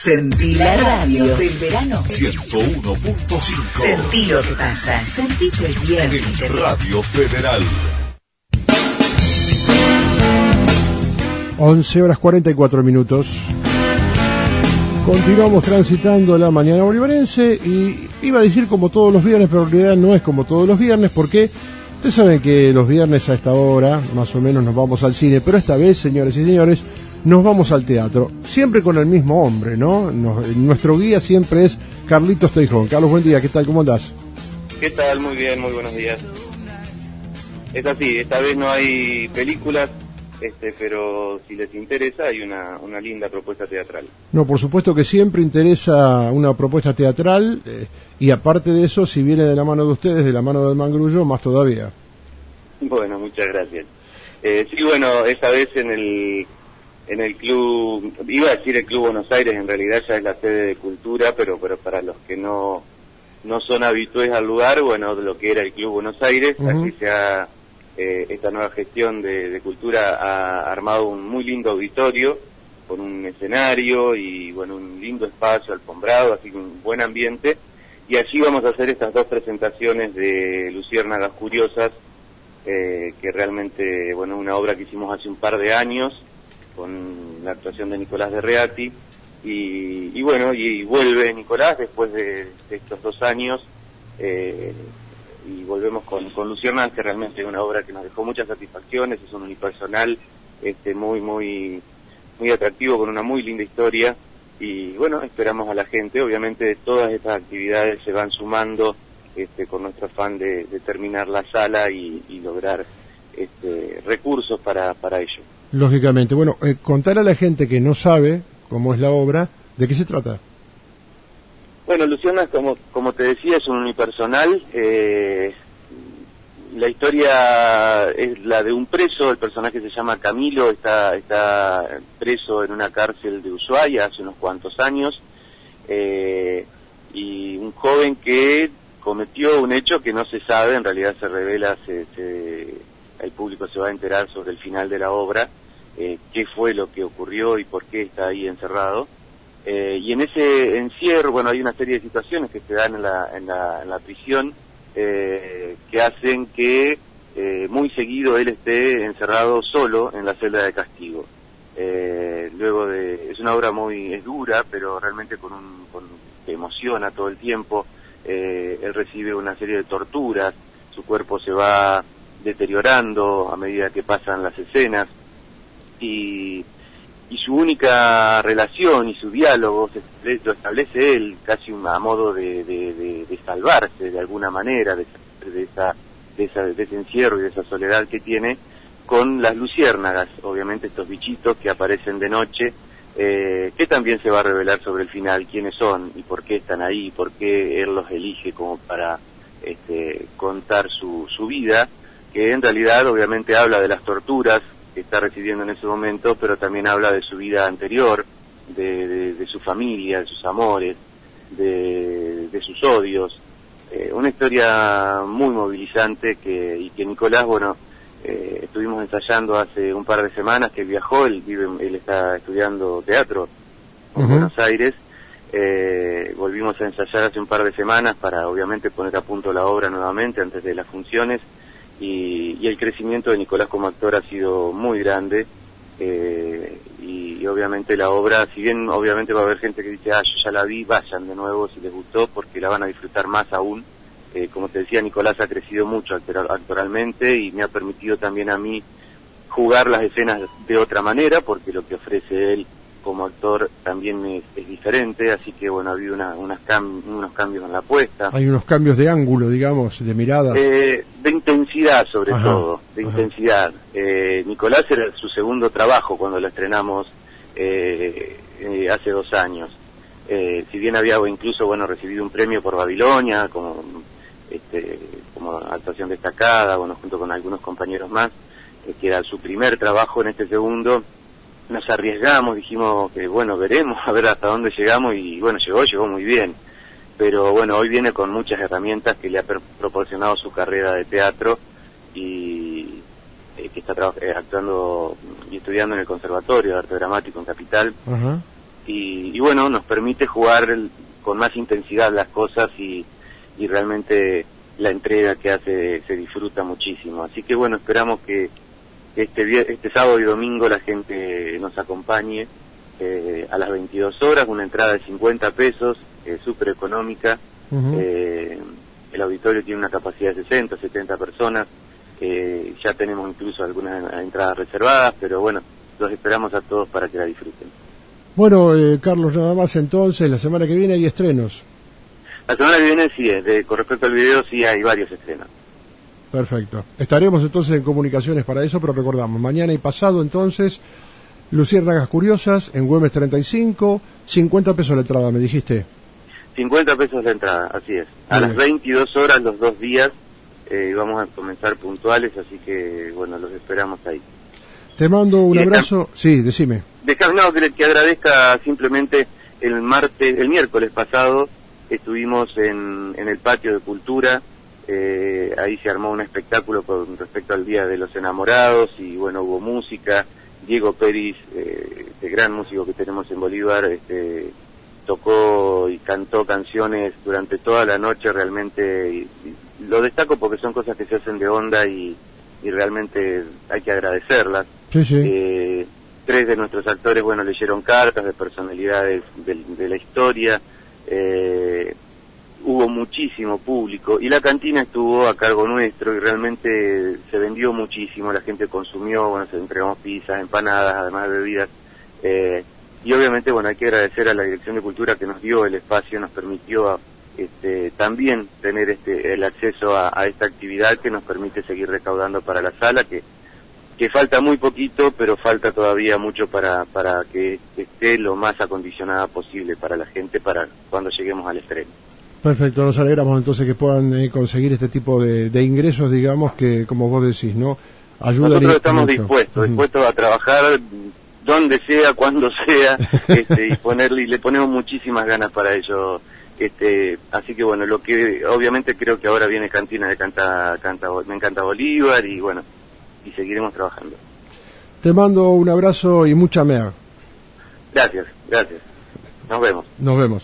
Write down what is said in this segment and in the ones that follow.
Sentí la radio del verano 101.5. Sentí lo que pasa. Sentite bien. En Radio Federal. 11:44. Continuamos transitando la mañana bolivarense y iba a decir como todos los viernes, pero en realidad no es como todos los viernes porque ustedes saben que los viernes a esta hora más o menos nos vamos al cine, pero esta vez, señores y señores, nos vamos al teatro, siempre con el mismo hombre, ¿no? Nuestro guía siempre es Carlitos Teijón. Carlos, buen día, ¿qué tal? ¿Cómo andás? ¿Qué tal? Muy bien, muy buenos días. Es así, esta vez no hay películas, pero si les interesa hay una linda propuesta teatral. No, por supuesto que siempre interesa una propuesta teatral y aparte de eso, si viene de la mano de ustedes, de la mano del Mangrullo, más todavía. Bueno, muchas gracias. Sí, bueno, esta vez en el club, iba a decir el Club Buenos Aires, en realidad ya es la sede de Cultura, pero para los que no son habitués al lugar, bueno, lo que era el Club Buenos Aires, aquí se ha, esta nueva gestión de Cultura ha armado un muy lindo auditorio, con un escenario y, bueno, un lindo espacio alfombrado, así que un buen ambiente, y allí vamos a hacer estas dos presentaciones de Luciérnagas Curiosas, que realmente, bueno, una obra que hicimos hace un par de años, con la actuación de Nicolás de Reati, y bueno, y vuelve Nicolás después de estos 2 años, y volvemos con Luciérnagas, que realmente es una obra que nos dejó muchas satisfacciones, es un unipersonal muy atractivo, con una muy linda historia, y bueno, esperamos a la gente. Obviamente todas estas actividades se van sumando con nuestro afán de terminar la sala y lograr recursos para ello. Lógicamente. Bueno, contar a la gente que no sabe cómo es la obra, ¿de qué se trata? Bueno, Luciérnagas, como te decía, es un unipersonal. La historia es la de un preso, el personaje se llama Camilo, está preso en una cárcel de Ushuaia hace unos cuantos años, y un joven que cometió un hecho que no se sabe, en realidad se revela, el público se va a enterar sobre el final de la obra, qué fue lo que ocurrió y por qué está ahí encerrado. Y en ese encierro, bueno, hay una serie de situaciones que se dan en la prisión, que hacen que muy seguido él esté encerrado solo en la celda de castigo. Es una obra es dura, pero realmente que emociona todo el tiempo. Él recibe una serie de torturas, su cuerpo se va deteriorando a medida que pasan las escenas, y su única relación y su diálogo lo establece él casi a modo de salvarse de alguna manera de ese encierro y de esa soledad que tiene con las luciérnagas, obviamente estos bichitos que aparecen de noche, que también se va a revelar sobre el final quiénes son y por qué están ahí, por qué él los elige como para contar su vida, que en realidad obviamente habla de las torturas que está recibiendo en ese momento, pero también habla de su vida anterior, de su familia, de sus amores, de sus odios. Una historia muy movilizante y que Nicolás, bueno, estuvimos ensayando hace un par de semanas que viajó, él está estudiando teatro en Buenos Aires. Volvimos a ensayar hace un par de semanas para obviamente poner a punto la obra nuevamente antes de las funciones, y el crecimiento de Nicolás como actor ha sido muy grande, y obviamente la obra, si bien obviamente va a haber gente que dice, yo ya la vi, vayan de nuevo si les gustó, porque la van a disfrutar más aún. Como te decía, Nicolás ha crecido mucho actoralmente y me ha permitido también a mí jugar las escenas de otra manera, porque lo que ofrece él como actor también es diferente, así que bueno, ha habido unos cambios en la apuesta. Hay unos cambios de ángulo, digamos, de mirada. De intensidad sobre todo, intensidad. Nicolás era su segundo trabajo cuando lo estrenamos hace 2 años. Si bien había incluso, bueno, recibido un premio por Babilonia como actuación destacada, bueno, junto con algunos compañeros más, que era su primer trabajo en este segundo. Nos arriesgamos, dijimos que bueno, veremos a ver hasta dónde llegamos, y bueno, llegó muy bien, pero bueno, hoy viene con muchas herramientas que le ha proporcionado su carrera de teatro, y que está actuando y estudiando en el Conservatorio de Arte Dramático en Capital. y bueno, nos permite jugar con más intensidad las cosas y realmente la entrega que hace se disfruta muchísimo. Así que bueno, esperamos que este sábado y domingo la gente nos acompañe a las 22 horas, una entrada de 50 pesos, súper económica. El auditorio tiene una capacidad de 60, 70 personas, ya tenemos incluso algunas entradas reservadas, pero bueno, los esperamos a todos para que la disfruten. Bueno, Carlos, nada más entonces, la semana que viene hay estrenos. La semana que viene sí, con respecto al video sí hay varios estrenos. Perfecto. Estaremos entonces en comunicaciones para eso, pero recordamos, mañana y pasado entonces, Luciérnagas Curiosas en Güemes 35, 50 pesos la entrada, me dijiste. 50 pesos la entrada, así es. A las 22 horas los 2 días vamos a comenzar puntuales, así que bueno, los esperamos ahí. Te mando un abrazo. Sí, decime. No, que agradezca simplemente el miércoles pasado estuvimos en el patio de Cultura, ahí se armó un espectáculo con respecto al Día de los Enamorados y bueno, hubo música. Diego Peris, este gran músico que tenemos en Bolívar, tocó y cantó canciones durante toda la noche, realmente y lo destaco porque son cosas que se hacen de onda y realmente hay que agradecerlas. Sí, sí. 3 de nuestros actores, bueno, leyeron cartas de personalidades de la historia, hubo muchísimo público y la cantina estuvo a cargo nuestro y realmente se vendió muchísimo, la gente consumió, bueno, se entregamos pizzas, empanadas, además de bebidas, y obviamente, bueno, hay que agradecer a la Dirección de Cultura que nos dio el espacio, nos permitió también tener el acceso a esta actividad que nos permite seguir recaudando para la sala, que falta muy poquito, pero falta todavía mucho para que esté lo más acondicionada posible para la gente para cuando lleguemos al estreno. Perfecto, nos alegramos entonces que puedan conseguir este tipo de ingresos, digamos, que como vos decís, ¿no? Ayudan. Nosotros estamos dispuestos a trabajar donde sea, cuando sea, y le ponemos muchísimas ganas para ello. Así que bueno, lo que obviamente creo que ahora viene Cantina de Me Encanta Bolívar y bueno, y seguiremos trabajando. Te mando un abrazo y mucha mea. Gracias. Nos vemos.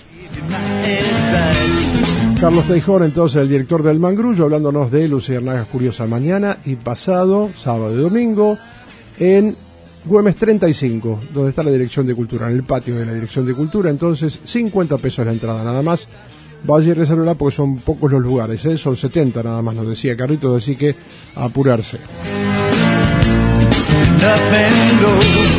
Carlos Teijón, entonces, el director del Mangrullo, hablándonos de Luciérnagas Curiosas mañana y pasado, sábado y domingo, en Güemes 35, donde está la Dirección de Cultura, en el patio de la Dirección de Cultura. Entonces, 50 pesos la entrada, nada más. Vaya y resérvela porque son pocos los lugares, son 70 nada más, nos decía Carlitos, así que a apurarse.